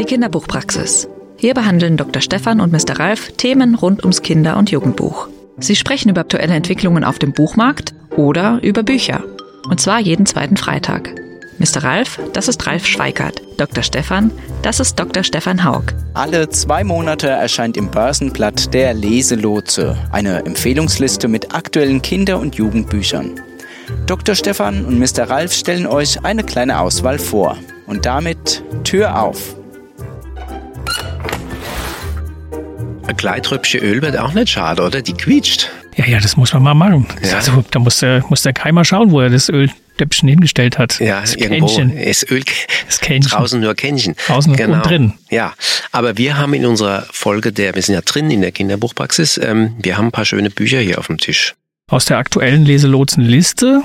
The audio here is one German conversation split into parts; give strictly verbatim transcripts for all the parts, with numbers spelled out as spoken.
die Kinderbuchpraxis. Hier behandeln Doktor Stefan und Mister Ralf Themen rund ums Kinder- und Jugendbuch. Sie sprechen über aktuelle Entwicklungen auf dem Buchmarkt oder über Bücher. Und zwar jeden zweiten Freitag. Mister Ralf, das ist Ralf Schweikart. Doktor Stefan, das ist Doktor Stefan Haug. Alle zwei Monate erscheint im Börsenblatt der Leselotse, eine Empfehlungsliste mit aktuellen Kinder- und Jugendbüchern. Doktor Stefan und Mister Ralf stellen euch eine kleine Auswahl vor. Und damit Tür auf. Ein Gleitröpfchen Öl wird auch nicht schade, oder? Die quietscht. Ja, ja, das muss man mal machen. Ja. Also, da muss der, muss der Keimer schauen, wo er das Öltöpfchen hingestellt hat. Ja, das irgendwo Kännchen. ist Öl. Das Kännchen. Draußen nur Kännchen. Außen genau. und drin. Ja, aber wir haben in unserer Folge der, wir sind ja drin in der Kinderbuchpraxis, ähm, wir haben ein paar schöne Bücher hier auf dem Tisch. Aus der aktuellen Leselotsenliste.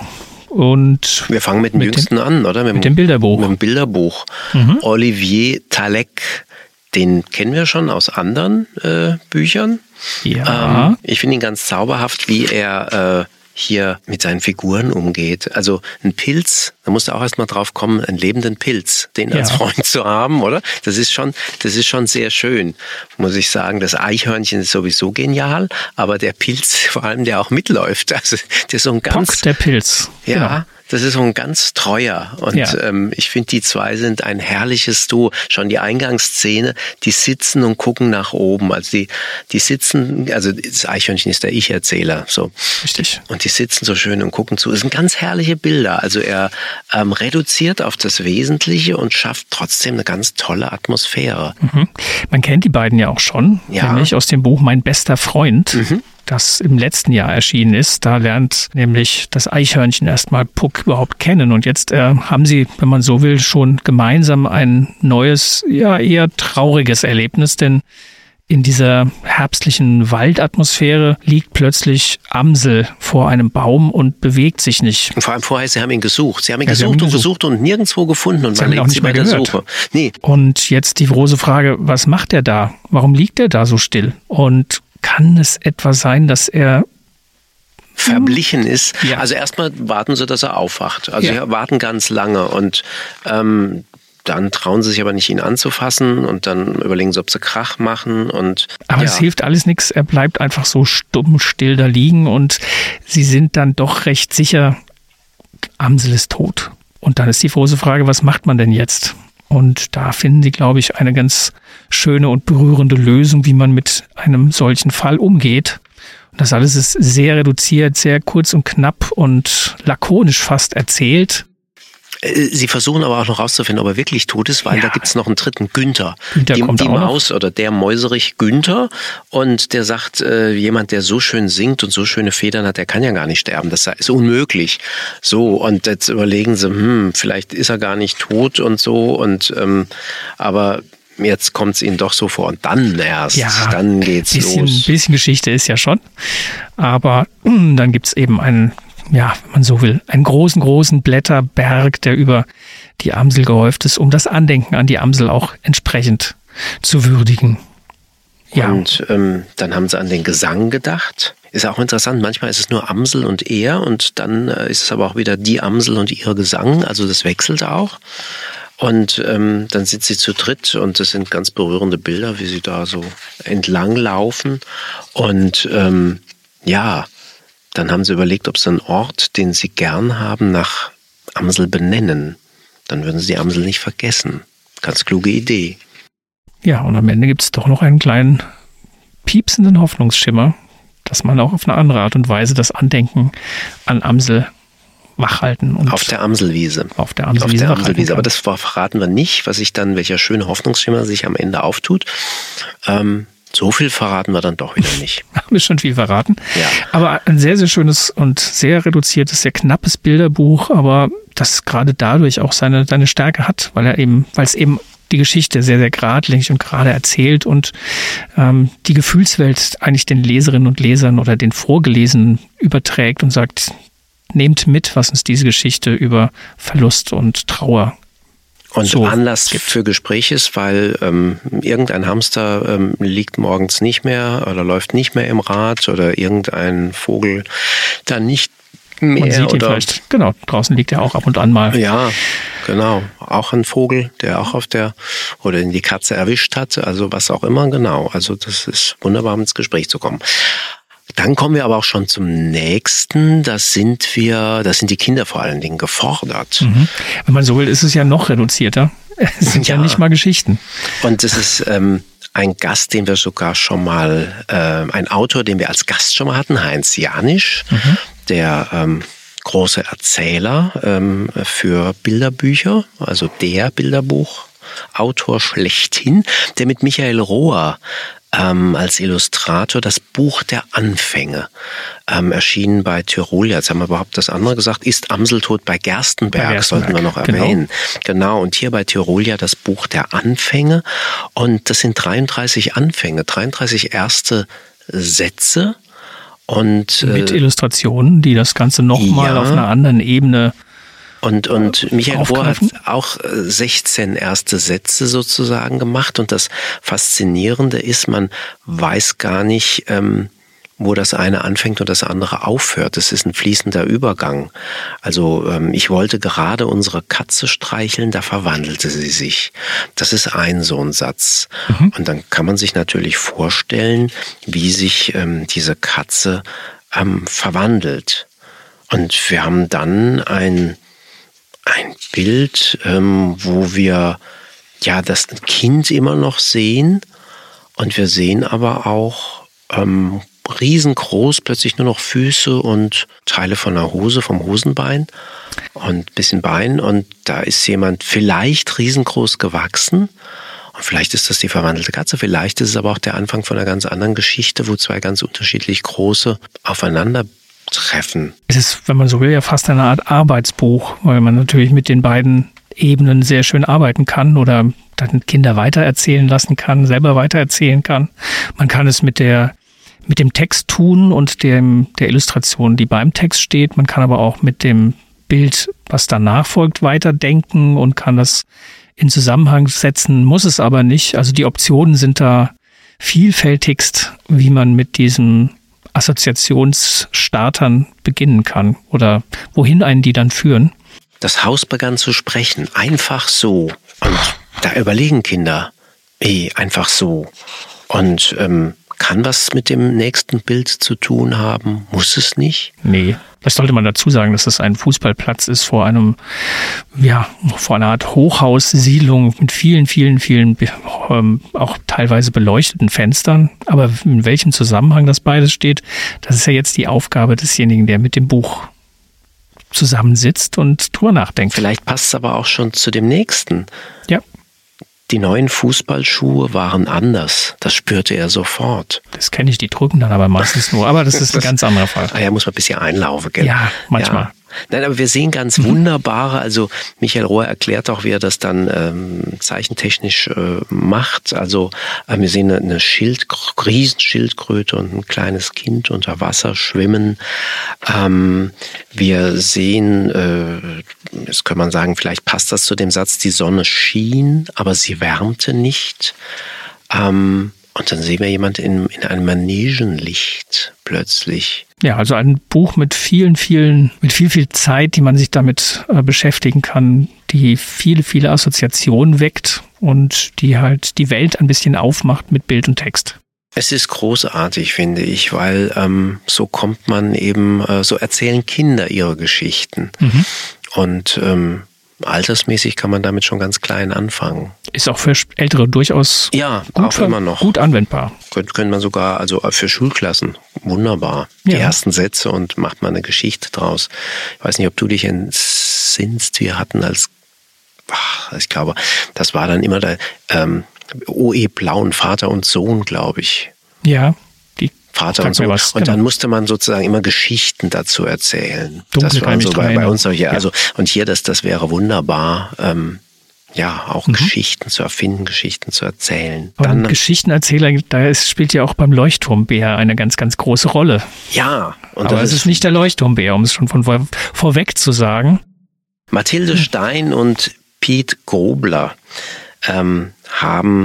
Und wir fangen mit dem mit Jüngsten dem, an, oder? Mit, mit dem Bilderbuch. Mit dem Bilderbuch. Mhm. Olivier Talek, den kennen wir schon aus anderen äh, Büchern. Ja. Ähm, ich finde ihn ganz zauberhaft, wie er äh, hier mit seinen Figuren umgeht. Also ein Pilz, da musst du auch erstmal drauf kommen, einen lebenden Pilz, den als ja. Freund zu haben, oder? Das ist schon, das ist schon sehr schön, muss ich sagen. Das Eichhörnchen ist sowieso genial, aber der Pilz, vor allem, der auch mitläuft, also der ist so ein ganz... Pock, der Pilz. Ja, genau. Das ist so ein ganz treuer und ja. ähm, ich finde, die zwei sind ein herrliches Duo. Schon die Eingangsszene, die sitzen und gucken nach oben. Also die, die sitzen, also das Eichhörnchen ist der Ich-Erzähler, so. Richtig. Und die sitzen so schön und gucken zu. Es sind ganz herrliche Bilder. Also er ähm, reduziert auf das Wesentliche und schafft trotzdem eine ganz tolle Atmosphäre. Mhm. Man kennt die beiden ja auch schon, ja. nämlich aus dem Buch Mein bester Freund. Mhm. Das im letzten Jahr erschienen ist. Da lernt nämlich das Eichhörnchen erstmal Puck überhaupt kennen. Und jetzt äh, haben sie, wenn man so will, schon gemeinsam ein neues, ja eher trauriges Erlebnis. Denn in dieser herbstlichen Waldatmosphäre liegt plötzlich Amsel vor einem Baum und bewegt sich nicht. Und vor allem vorher, sie haben ihn gesucht. Sie haben ihn ja, gesucht haben ihn und gesucht. gesucht und nirgendwo gefunden. Und sie man haben ihn auch liegt nicht sie mehr bei der gehört. Suche. Nee. Und jetzt die große Frage, was macht er da? Warum liegt er da so still? Und kann es etwa sein, dass er verblichen ist? Ja. Also erstmal warten sie, dass er aufwacht. Also ja. sie warten ganz lange und ähm, dann trauen sie sich aber nicht, ihn anzufassen und dann überlegen sie, ob sie Krach machen. Und aber ja. es hilft alles nichts. Er bleibt einfach so stumm still da liegen und sie sind dann doch recht sicher, Amsel ist tot. Und dann ist die große Frage, was macht man denn jetzt? Und da finden sie, glaube ich, eine ganz schöne und berührende Lösung, wie man mit einem solchen Fall umgeht. Und das alles ist sehr reduziert, sehr kurz und knapp und lakonisch fast erzählt. Sie versuchen aber auch noch rauszufinden, ob er wirklich tot ist, weil ja. da gibt's noch einen dritten, Günther. Günther die kommt die auch Maus noch. Oder der Mäuserich Günther. Und der sagt, äh, jemand, der so schön singt und so schöne Federn hat, der kann ja gar nicht sterben. Das ist unmöglich. So, und jetzt überlegen sie, hm, vielleicht ist er gar nicht tot und so. Und ähm, aber jetzt kommt es ihnen doch so vor. Und dann erst, ja, dann geht's bisschen, los. Ein bisschen Geschichte ist ja schon. Aber mh, dann gibt's eben einen, ja, wenn man so will, einen großen, großen Blätterberg, der über die Amsel gehäuft ist, um das Andenken an die Amsel auch entsprechend zu würdigen. Ja. Und ähm, dann haben sie an den Gesang gedacht. Ist auch interessant, manchmal ist es nur Amsel und er und dann äh, ist es aber auch wieder die Amsel und ihr Gesang, also das wechselt auch. Und ähm, dann sind sie zu dritt und das sind ganz berührende Bilder, wie sie da so entlang laufen. Und ähm, ja, dann haben sie überlegt, ob sie einen Ort, den sie gern haben, nach Amsel benennen. Dann würden sie die Amsel nicht vergessen. Ganz kluge Idee. Ja, und am Ende gibt es doch noch einen kleinen piepsenden Hoffnungsschimmer, dass man auch auf eine andere Art und Weise das Andenken an Amsel wachhalten. Und auf der Amselwiese. Auf der Amselwiese. Auf der Amselwiese. Aber das verraten wir nicht, was sich dann, welcher schöne Hoffnungsschimmer sich am Ende auftut. Ähm, so viel verraten wir dann doch wieder nicht. Haben wir schon viel verraten. Ja. Aber ein sehr, sehr schönes und sehr reduziertes, sehr knappes Bilderbuch, aber das gerade dadurch auch seine, seine Stärke hat, weil er eben, weil es eben die Geschichte sehr, sehr geradlinig und gerade erzählt und ähm, die Gefühlswelt eigentlich den Leserinnen und Lesern oder den Vorgelesenen überträgt und sagt, nehmt mit, was uns diese Geschichte über Verlust und Trauer und so Anlass gibt. Für Gespräch ist, weil ähm, irgendein Hamster ähm, liegt morgens nicht mehr oder läuft nicht mehr im Rad oder irgendein Vogel dann nicht Meer, man sieht ihn oder? vielleicht. Genau, draußen liegt er auch ab und an mal. Ja, genau. Auch ein Vogel, der auch auf der, oder die Katze erwischt hat, also was auch immer, genau. Also das ist wunderbar, um ins Gespräch zu kommen. Dann kommen wir aber auch schon zum nächsten. Das sind wir, das sind die Kinder vor allen Dingen gefordert. Mhm. Wenn man so will, ist es ja noch reduzierter. Es sind ja, ja nicht mal Geschichten. Und es ist ähm, ein Gast, den wir sogar schon mal, äh, ein Autor, den wir als Gast schon mal hatten, Heinz Janisch, mhm. der ähm, große Erzähler ähm, für Bilderbücher, also der Bilderbuchautor schlechthin, der mit Michael Rohr Ähm, als Illustrator das Buch der Anfänge ähm, erschienen bei Tyrolia. Jetzt haben wir überhaupt das andere gesagt. Ist Amseltod bei Gerstenberg, bei Gerstenberg, sollten wir noch erwähnen. Genau. genau, und hier bei Tyrolia das Buch der Anfänge. Und das sind dreiunddreißig Anfänge, dreiunddreißig erste Sätze. Und, mit äh, Illustrationen, die das Ganze nochmal ja. auf einer anderen Ebene Und, und Michael Rohr hat auch sechzehn erste Sätze sozusagen gemacht. Und das Faszinierende ist, man weiß gar nicht, ähm, wo das eine anfängt und das andere aufhört. Es ist ein fließender Übergang. Also ähm, ich wollte gerade unsere Katze streicheln, da verwandelte sie sich. Das ist ein so ein Satz. Mhm. Und dann kann man sich natürlich vorstellen, wie sich ähm, diese Katze ähm, verwandelt. Und wir haben dann ein Ein Bild, ähm, wo wir ja das Kind immer noch sehen und wir sehen aber auch ähm, riesengroß plötzlich nur noch Füße und Teile von der Hose, vom Hosenbein und ein bisschen Bein und da ist jemand vielleicht riesengroß gewachsen und vielleicht ist das die verwandelte Katze, vielleicht ist es aber auch der Anfang von einer ganz anderen Geschichte, wo zwei ganz unterschiedlich große aufeinander treffen. Es ist, wenn man so will, ja fast eine Art Arbeitsbuch, weil man natürlich mit den beiden Ebenen sehr schön arbeiten kann oder dann Kinder weitererzählen lassen kann, selber weitererzählen kann. Man kann es mit der mit dem Text tun und dem der Illustration, die beim Text steht. Man kann aber auch mit dem Bild, was danach folgt, weiterdenken und kann das in Zusammenhang setzen, muss es aber nicht. Also die Optionen sind da vielfältigst, wie man mit diesem Assoziationsstartern beginnen kann oder wohin einen die dann führen. Das Haus begann zu sprechen, einfach so. Und da überlegen Kinder, eh, einfach so. Und ähm, kann was mit dem nächsten Bild zu tun haben? Muss es nicht? Nee. Vielleicht sollte man dazu sagen, dass das ein Fußballplatz ist vor einem, ja, vor einer Art Hochhaussiedlung mit vielen, vielen, vielen, ähm, auch teilweise beleuchteten Fenstern. Aber in welchem Zusammenhang das beides steht, das ist ja jetzt die Aufgabe desjenigen, der mit dem Buch zusammensitzt und drüber nachdenkt. Vielleicht passt es aber auch schon zu dem nächsten. Ja. Die neuen Fußballschuhe waren anders. Das spürte er sofort. Das kenne ich, die drücken dann aber meistens nur. Aber das ist ein ganz anderer Fall. Ah ja, muss man ein bisschen einlaufen, gell? Ja, manchmal. Ja. Nein, aber wir sehen ganz wunderbare, also Michael Rohr erklärt auch, wie er das dann ähm, zeichentechnisch äh, macht. Also äh, wir sehen eine, eine Schild, Riesenschildkröte und ein kleines Kind unter Wasser schwimmen. Ähm, wir sehen, äh, jetzt kann man sagen, vielleicht passt das zu dem Satz, die Sonne schien, aber sie wärmte nicht. Ähm, und dann sehen wir jemanden in, in einem Manegenlicht plötzlich. Ja, also ein Buch mit vielen, vielen, mit viel, viel Zeit, die man sich damit äh, beschäftigen kann, die viele, viele Assoziationen weckt und die halt die Welt ein bisschen aufmacht mit Bild und Text. Es ist großartig, finde ich, weil ähm, so kommt man eben, äh, so erzählen Kinder ihre Geschichten. Mhm. Und ähm, altersmäßig kann man damit schon ganz klein anfangen. Ist auch für Ältere durchaus ja, gut, auch immer noch. gut anwendbar. Könnte könnte man sogar, also für Schulklassen, wunderbar. Die ja. ersten Sätze und macht man eine Geschichte draus. Ich weiß nicht, ob du dich entsinnst, wir hatten als, ach, ich glaube, das war dann immer der ähm, O E Blauen, Vater und Sohn, glaube ich. Ja. Vater und so. Was, und genau. Dann musste man sozusagen immer Geschichten dazu erzählen. Dunkel das war so bei, bei uns so hier. Ja. Also, und hier, das, das wäre wunderbar, ähm, ja, auch mhm. Geschichten zu erfinden, Geschichten zu erzählen. Aber dann, Geschichtenerzähler, da ist, spielt ja auch beim Leuchtturmbär eine ganz, ganz große Rolle. Ja. Und aber es ist nicht der Leuchtturmbär, um es schon von vor, vorweg zu sagen. Mathilde Stein und Piet Grobler ähm, haben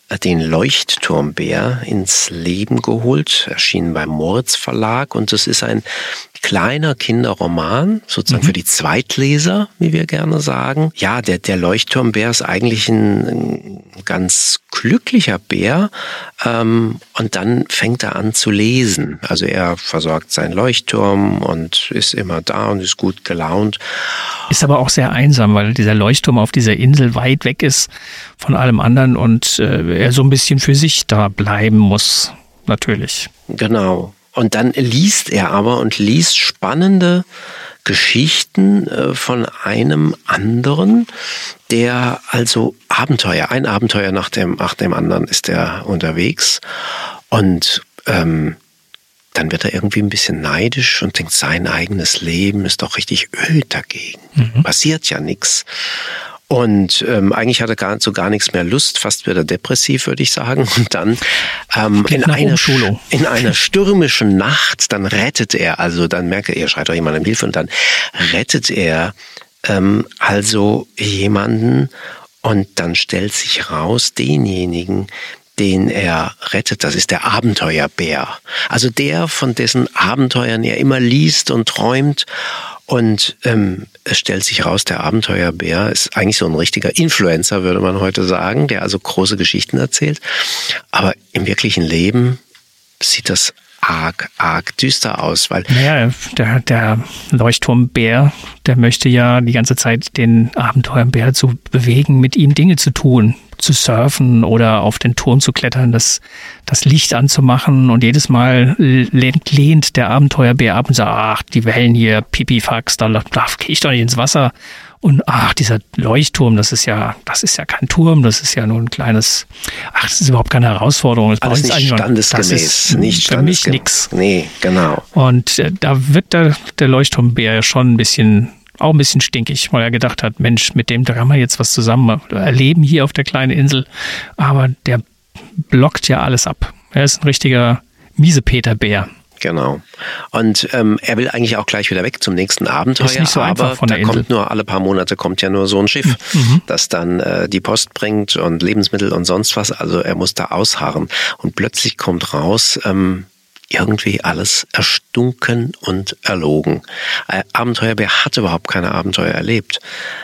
den Leuchtturmbär ins Leben geholt, erschienen beim Moritz Verlag, und das ist ein kleiner Kinderroman, sozusagen mhm. für die Zweitleser, wie wir gerne sagen. Ja, der, der Leuchtturmbär ist eigentlich ein, ein ganz glücklicher Bär, ähm, und dann fängt er an zu lesen. Also er versorgt seinen Leuchtturm und ist immer da und ist gut gelaunt. Ist aber auch sehr einsam, weil dieser Leuchtturm auf dieser Insel weit weg ist von allem anderen und äh, er so ein bisschen für sich da bleiben muss, natürlich. Genau. Und dann liest er aber und liest spannende Geschichten äh, von einem anderen, der also Abenteuer, ein Abenteuer nach dem, nach dem anderen ist er unterwegs. Und ähm, dann wird er irgendwie ein bisschen neidisch und denkt, sein eigenes Leben ist doch richtig öd dagegen. Mhm. Passiert ja nichts. Und ähm, eigentlich hat er gar, zu gar nichts mehr Lust, fast wird er depressiv, würde ich sagen. Und dann ähm, in, einer, in einer stürmischen Nacht, dann rettet er, also dann merkt er, er schreit doch jemand um Hilfe, und dann rettet er ähm, also jemanden, und dann stellt sich raus, denjenigen, den er rettet, das ist der Abenteuerbär. Also der, von dessen Abenteuern er immer liest und träumt. Und ähm, es stellt sich raus, der Abenteuerbär ist eigentlich so ein richtiger Influencer, würde man heute sagen, der also große Geschichten erzählt. Aber im wirklichen Leben sieht das arg, arg düster aus, weil... Naja, der, der Leuchtturmbär, der möchte ja die ganze Zeit den Abenteuerbär dazu bewegen, mit ihm Dinge zu tun, zu surfen oder auf den Turm zu klettern, das, das Licht anzumachen, und jedes Mal lehnt, lehnt der Abenteuerbär ab und sagt, ach, die Wellen hier, Pipifax, da, da gehe ich doch nicht ins Wasser. Und ach, dieser Leuchtturm, das ist ja, das ist ja kein Turm, das ist ja nur ein kleines, ach, das ist überhaupt keine Herausforderung. Das Alles nicht standesgemäß, das ist nicht für mich nix. Nee, genau. Und äh, da wird der, der Leuchtturmbär ja schon ein bisschen, auch ein bisschen stinkig, weil er gedacht hat, Mensch, mit dem kann man jetzt was zusammen erleben hier auf der kleinen Insel. Aber der blockt ja alles ab. Er ist ein richtiger Miesepeterbär. Genau. Und ähm, er will eigentlich auch gleich wieder weg zum nächsten Abenteuer, ist nicht so aber von der da Insel. kommt nur alle paar Monate kommt ja nur so ein Schiff, mhm. das dann äh, die Post bringt und Lebensmittel und sonst was. Also er muss da ausharren. Und plötzlich kommt raus, ähm, irgendwie alles erstunken und erlogen. Äh, Abenteuerbär hat überhaupt keine Abenteuer erlebt.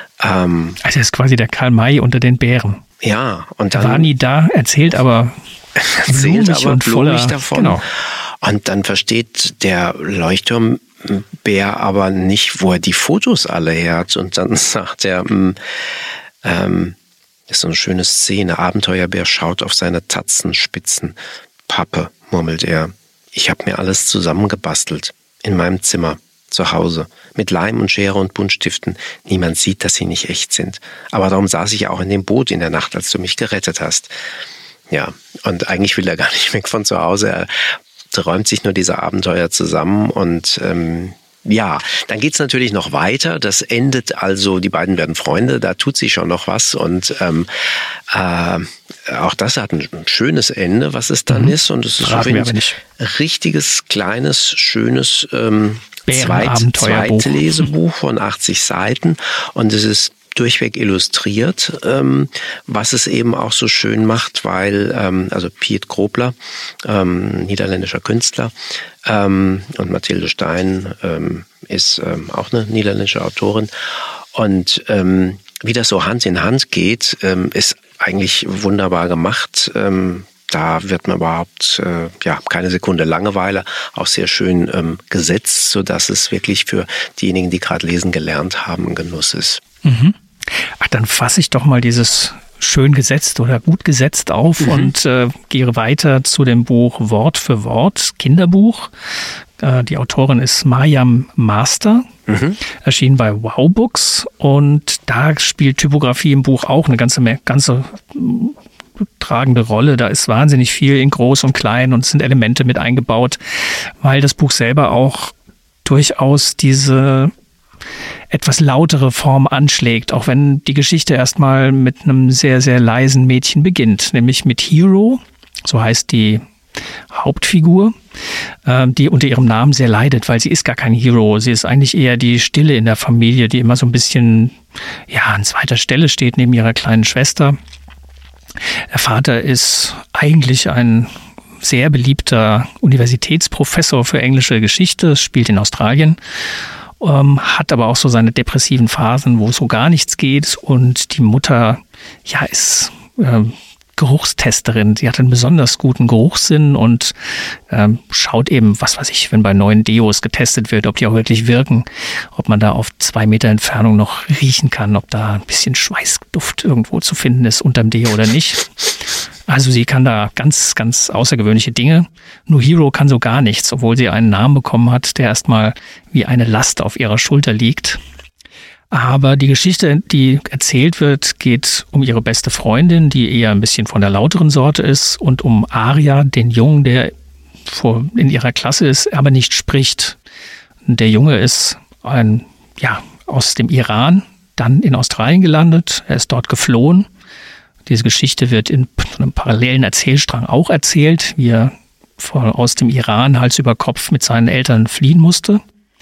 Ähm, also er ist quasi der Karl May unter den Bären. Ja, und dann... War nie da, erzählt aber erzählt aber und voller, davon. Genau. Und dann versteht der Leuchtturmbär aber nicht, wo er die Fotos alle her hat. Und dann sagt er, ähm, ähm, das ist so eine schöne Szene, Abenteuerbär schaut auf seine Tatzenspitzen. Pappe, murmelt er, ich habe mir alles zusammengebastelt. In meinem Zimmer, zu Hause, mit Leim und Schere und Buntstiften. Niemand sieht, dass sie nicht echt sind. Aber darum saß ich auch in dem Boot in der Nacht, als du mich gerettet hast. Ja, und eigentlich will er gar nicht weg von zu Hause. Er räumt sich nur diese Abenteuer zusammen und ähm, ja, dann geht's natürlich noch weiter. Das endet also, die beiden werden Freunde, da tut sich schon noch was und ähm, äh, auch das hat ein schönes Ende, was es dann mhm. ist, und es ist so ein richtiges, kleines, schönes ähm, Zweit, Zweitlesebuch von achtzig Seiten, und es ist durchweg illustriert, ähm, was es eben auch so schön macht, weil, ähm, also Piet Grobler, ähm, niederländischer Künstler, ähm, und Mathilde Stein ähm, ist ähm, auch eine niederländische Autorin, und ähm, wie das so Hand in Hand geht, ähm, ist eigentlich wunderbar gemacht. Ähm, Da wird man überhaupt äh, ja keine Sekunde Langeweile, auch sehr schön ähm, gesetzt, sodass es wirklich für diejenigen, die gerade lesen gelernt haben, ein Genuss ist. Mhm. Ach, dann fasse ich doch mal dieses schön gesetzt oder gut gesetzt auf mhm. und äh, gehe weiter zu dem Buch Wort für Wort, Kinderbuch. Äh, die Autorin ist Mariam Master, mhm. erschienen bei Wow Books, und da spielt Typografie im Buch auch eine ganze, ganze tragende Rolle. Da ist wahnsinnig viel in groß und klein und es sind Elemente mit eingebaut, weil das Buch selber auch durchaus diese etwas lautere Form anschlägt, auch wenn die Geschichte erstmal mit einem sehr, sehr leisen Mädchen beginnt, nämlich mit Hero, so heißt die Hauptfigur, die unter ihrem Namen sehr leidet, weil sie ist gar kein Hero. Sie ist eigentlich eher die Stille in der Familie, die immer so ein bisschen ja an zweiter Stelle steht neben ihrer kleinen Schwester. Der Vater ist eigentlich ein sehr beliebter Universitätsprofessor für englische Geschichte, spielt in Australien, ähm, hat aber auch so seine depressiven Phasen, wo so gar nichts geht. Und die Mutter, ja, ist äh, Geruchstesterin. Sie hat einen besonders guten Geruchssinn und ähm, schaut eben, was weiß ich, wenn bei neuen Deos getestet wird, ob die auch wirklich wirken, ob man da auf zwei Meter Entfernung noch riechen kann, ob da ein bisschen Schweißduft irgendwo zu finden ist unterm Deo oder nicht. Also sie kann da ganz, ganz außergewöhnliche Dinge. Nur Hero kann so gar nichts, obwohl sie einen Namen bekommen hat, der erstmal wie eine Last auf ihrer Schulter liegt. Aber die Geschichte, die erzählt wird, geht um ihre beste Freundin, die eher ein bisschen von der lauteren Sorte ist, und um Arya, den Jungen, der vor, in ihrer Klasse ist, aber nicht spricht. Der Junge ist ein, ja, aus dem Iran, dann in Australien gelandet. Er ist dort geflohen. Diese Geschichte wird in einem parallelen Erzählstrang auch erzählt, wie er aus dem Iran Hals über Kopf mit seinen Eltern fliehen musste.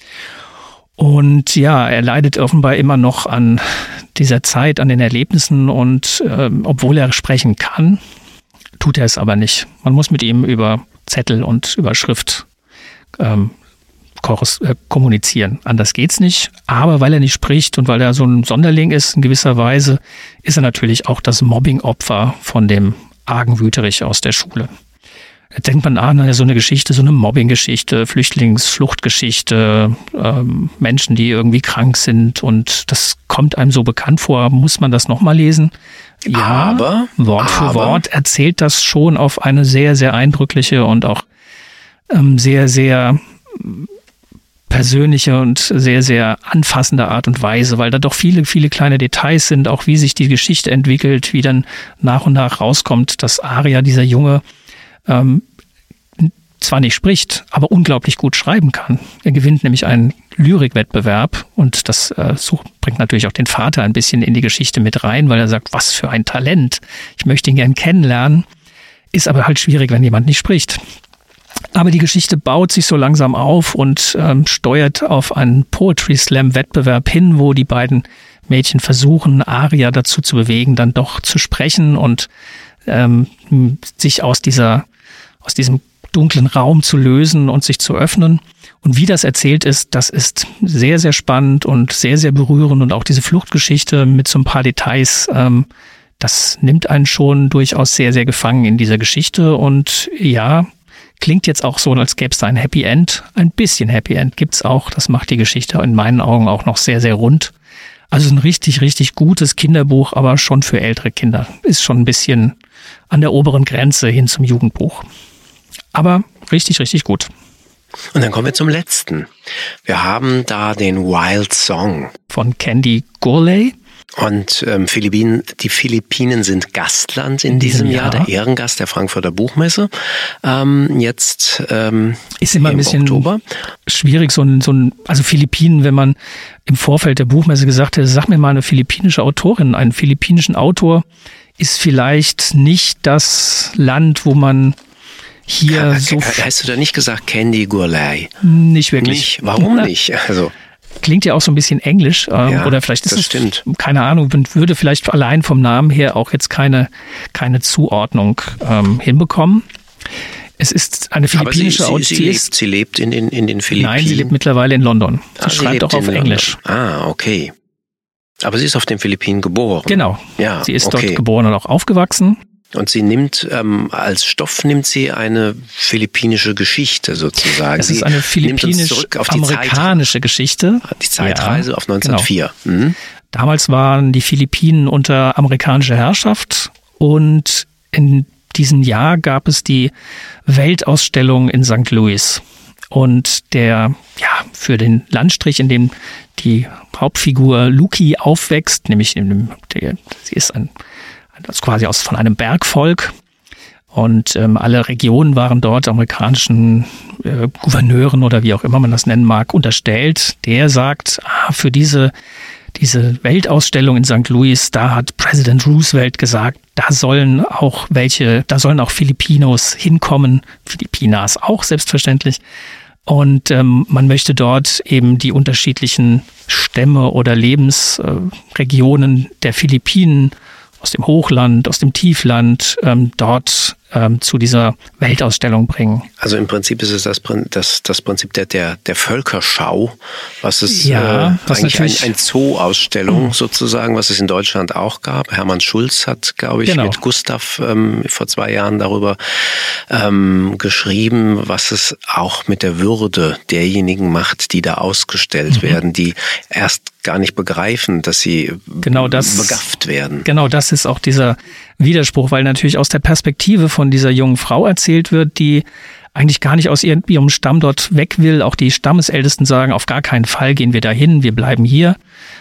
Und ja, er leidet offenbar immer noch an dieser Zeit, an den Erlebnissen, und ähm, obwohl er sprechen kann, tut er es aber nicht. Man muss mit ihm über Zettel und über Schrift ähm, äh, kommunizieren. Anders geht's nicht. Aber weil er nicht spricht und weil er so ein Sonderling ist in gewisser Weise, ist er natürlich auch das Mobbing-Opfer von dem argen Wüterich aus der Schule. Da denkt man an, so eine Geschichte, so eine Mobbing-Geschichte, Flüchtlingsfluchtgeschichte, ähm, Menschen, die irgendwie krank sind, und das kommt einem so bekannt vor. Muss man das nochmal lesen? Ja, aber, Wort für aber. Wort erzählt das schon auf eine sehr, sehr eindrückliche und auch ähm, sehr, sehr persönliche und sehr, sehr anfassende Art und Weise, weil da doch viele, viele kleine Details sind, auch wie sich die Geschichte entwickelt, wie dann nach und nach rauskommt, dass Arya, dieser Junge, ähm, zwar nicht spricht, aber unglaublich gut schreiben kann. Er gewinnt nämlich einen Lyrikwettbewerb, und das äh, sucht, bringt natürlich auch den Vater ein bisschen in die Geschichte mit rein, weil er sagt, was für ein Talent, ich möchte ihn gern kennenlernen, ist aber halt schwierig, wenn jemand nicht spricht. Aber die Geschichte baut sich so langsam auf und ähm, steuert auf einen Poetry Slam Wettbewerb hin, wo die beiden Mädchen versuchen, Arya dazu zu bewegen, dann doch zu sprechen und ähm, sich aus dieser aus diesem dunklen Raum zu lösen und sich zu öffnen. Und wie das erzählt ist, das ist sehr, sehr spannend und sehr, sehr berührend. Und auch diese Fluchtgeschichte mit so ein paar Details, ähm, das nimmt einen schon durchaus sehr, sehr gefangen in dieser Geschichte. Und ja, klingt jetzt auch so, als gäbe es da ein Happy End. Ein bisschen Happy End gibt's auch. Das macht die Geschichte in meinen Augen auch noch sehr, sehr rund. Also ein richtig, richtig gutes Kinderbuch, aber schon für ältere Kinder. Ist schon ein bisschen an der oberen Grenze hin zum Jugendbuch. Aber richtig, richtig gut. Und dann kommen wir zum letzten. Wir haben da den Wild Song von Candy Gourlay. Und ähm, Philippinen, die Philippinen sind Gastland in, in diesem Jahr, Jahr, der Ehrengast der Frankfurter Buchmesse. Ähm, jetzt ähm, ist immer ein bisschen Oktober. Schwierig, so ein, so ein, also Philippinen, wenn man im Vorfeld der Buchmesse gesagt hätte, sag mir mal eine philippinische Autorin, einen philippinischen Autor, ist vielleicht nicht das Land, wo man hier Ka- so... Hast du da nicht gesagt Candy Gourlay? Nicht wirklich. Nicht? Warum nicht? Also... Klingt ja auch so ein bisschen englisch, ähm, ja, oder vielleicht ist es, stimmt. keine Ahnung, würde vielleicht allein vom Namen her auch jetzt keine, keine Zuordnung ähm, hinbekommen. Es ist eine philippinische Aber sie, sie, sie, Autorin. lebt, sie lebt in den, in den Philippinen? Nein, sie lebt mittlerweile in London. Sie ah, schreibt sie auch auf Englisch. Ah, okay. Aber sie ist auf den Philippinen geboren. Genau. Ja, sie ist okay. dort geboren und auch aufgewachsen. Und sie nimmt, ähm, als Stoff nimmt sie eine philippinische Geschichte sozusagen. Es ist eine philippinisch-amerikanische Geschichte. Die Zeitreise ja, auf neunzehnhundertvier. Genau. Mhm. Damals waren die Philippinen unter amerikanischer Herrschaft, und in diesem Jahr gab es die Weltausstellung in Sankt Louis. Und der, ja, für den Landstrich, in dem die Hauptfigur Luki aufwächst, nämlich in dem, der, sie ist ein Das ist quasi aus von einem Bergvolk, und ähm, alle Regionen waren dort amerikanischen äh, Gouverneuren oder wie auch immer man das nennen mag unterstellt. Der sagt, ah, für diese diese Weltausstellung in Sankt Louis, da hat Präsident Roosevelt gesagt, da sollen auch welche, da sollen auch Filipinos hinkommen, Filipinas auch selbstverständlich. Und ähm, man möchte dort eben die unterschiedlichen Stämme oder Lebensregionen der Philippinen aus dem Hochland, aus dem Tiefland ähm, dort ähm, zu dieser Weltausstellung bringen. Also im Prinzip ist es das, das, das Prinzip der, der, der Völkerschau, was es ja, äh, was eigentlich ein, ein Zoo-Ausstellung mhm. sozusagen, was es in Deutschland auch gab. Hermann Schulz hat, glaube ich, genau. mit Gustav ähm, vor zwei Jahren darüber ähm, geschrieben, was es auch mit der Würde derjenigen macht, die da ausgestellt mhm. werden, die erst gar nicht begreifen, dass sie genau das, begafft werden. Genau das ist auch dieser Widerspruch, weil natürlich aus der Perspektive von dieser jungen Frau erzählt wird, die eigentlich gar nicht aus ihrem, ihrem Stamm dort weg will. Auch die Stammesältesten sagen, auf gar keinen Fall gehen wir dahin, wir bleiben hier.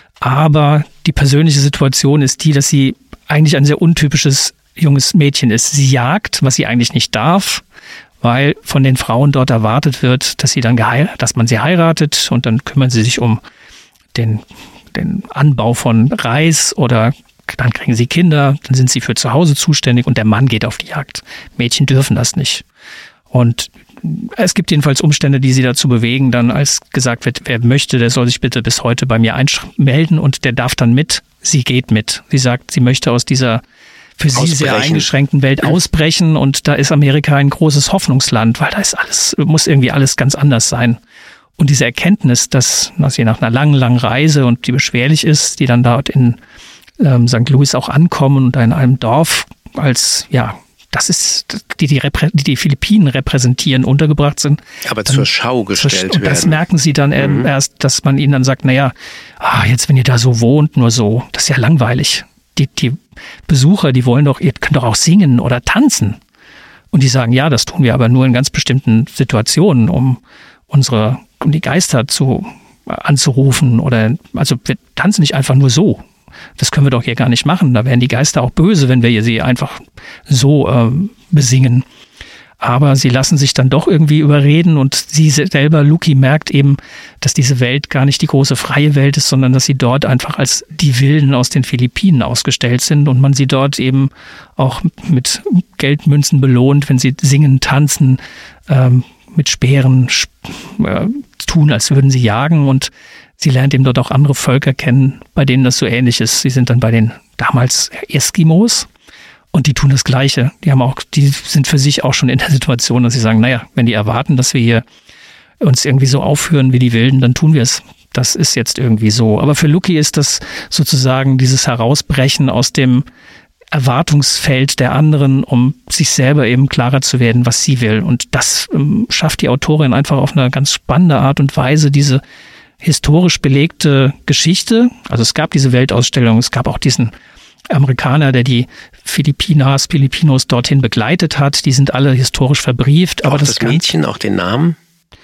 Aber die persönliche Situation ist die, dass sie eigentlich ein sehr untypisches junges Mädchen ist. Sie jagt, was sie eigentlich nicht darf, weil von den Frauen dort erwartet wird, dass sie dann geheiratet, dass man sie heiratet und dann kümmern sie sich um den, den Anbau von Reis oder dann kriegen sie Kinder, dann sind sie für zu Hause zuständig und der Mann geht auf die Jagd. Mädchen dürfen das nicht. Und es gibt jedenfalls Umstände, die sie dazu bewegen, dann als gesagt wird, wer möchte, der soll sich bitte bis heute bei mir einmelden und der darf dann mit. Sie geht mit. Sie sagt, sie möchte aus dieser für sie ausbrechen. Sehr eingeschränkten Welt ausbrechen und da ist Amerika ein großes Hoffnungsland, weil da ist alles, muss irgendwie alles ganz anders sein. Und diese Erkenntnis, dass, dass sie nach einer langen, langen Reise und die beschwerlich ist, die dann dort in ähm, Sankt Louis auch ankommen und da in einem Dorf als, ja, das ist, die die, Reprä- die, die Philippinen repräsentieren, untergebracht sind. Aber zur Schau gestellt und werden. Das merken sie dann mhm. erst, dass man ihnen dann sagt, naja, ah, jetzt wenn ihr da so wohnt, nur so, das ist ja langweilig. Die, die Besucher, die wollen doch, ihr könnt doch auch singen oder tanzen. Und die sagen, ja, das tun wir aber nur in ganz bestimmten Situationen, um unsere, um die Geister zu anzurufen oder, also wir tanzen nicht einfach nur so. Das können wir doch hier gar nicht machen. Da wären die Geister auch böse, wenn wir sie einfach so äh, besingen. Aber sie lassen sich dann doch irgendwie überreden und sie selber, Luki, merkt eben, dass diese Welt gar nicht die große freie Welt ist, sondern dass sie dort einfach als die Wilden aus den Philippinen ausgestellt sind und man sie dort eben auch mit Geldmünzen belohnt, wenn sie singen, tanzen, ähm, mit Speeren äh, tun, als würden sie jagen und sie lernt eben dort auch andere Völker kennen, bei denen das so ähnlich ist. Sie sind dann bei den damals Eskimos und die tun das Gleiche. Die haben auch, die sind für sich auch schon in der Situation, dass sie sagen, naja, wenn die erwarten, dass wir hier uns irgendwie so aufführen wie die Wilden, dann tun wir es. Das ist jetzt irgendwie so. Aber für Luki ist das sozusagen dieses Herausbrechen aus dem Erwartungsfeld der anderen, um sich selber eben klarer zu werden, was sie will. Und das ähm, schafft die Autorin einfach auf eine ganz spannende Art und Weise, diese historisch belegte Geschichte. Also es gab diese Weltausstellung, es gab auch diesen Amerikaner, der die Filipinas, Filipinos dorthin begleitet hat. Die sind alle historisch verbrieft. Aber auch das, das Mädchen, auch den Namen?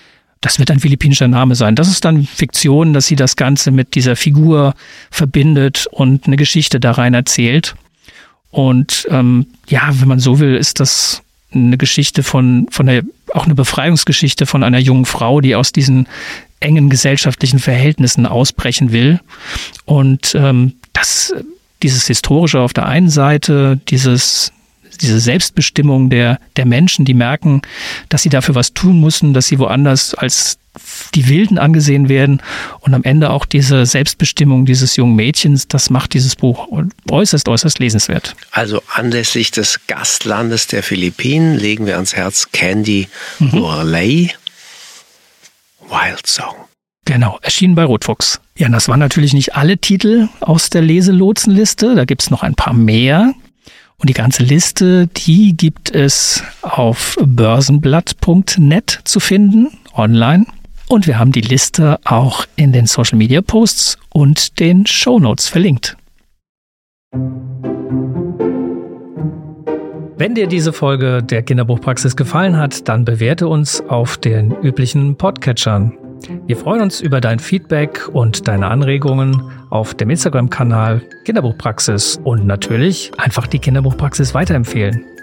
Das wird ein philippinischer Name sein. Das ist dann Fiktion, dass sie das Ganze mit dieser Figur verbindet und eine Geschichte da rein erzählt. Und ähm, ja, wenn man so will, ist das eine Geschichte von, von der, auch eine Befreiungsgeschichte von einer jungen Frau, die aus diesen engen gesellschaftlichen Verhältnissen ausbrechen will. Und ähm, das, dieses Historische auf der einen Seite, dieses, diese Selbstbestimmung der, der Menschen, die merken, dass sie dafür was tun müssen, dass sie woanders als die Wilden angesehen werden und am Ende auch diese Selbstbestimmung dieses jungen Mädchens, das macht dieses Buch äußerst, äußerst lesenswert. Also anlässlich des Gastlandes der Philippinen legen wir ans Herz Candy mhm. Gourlay, Wild Song. Genau, erschienen bei Rotfuchs. Ja, das waren natürlich nicht alle Titel aus der Leselotsenliste, da gibt es noch ein paar mehr. Und die ganze Liste, die gibt es auf börsenblatt punkt net zu finden, online. Und wir haben die Liste auch in den Social Media Posts und den Shownotes verlinkt. Wenn dir diese Folge der Kinderbuchpraxis gefallen hat, dann bewerte uns auf den üblichen Podcatchern. Wir freuen uns über dein Feedback und deine Anregungen auf dem Instagram-Kanal Kinderbuchpraxis und natürlich einfach die Kinderbuchpraxis weiterempfehlen.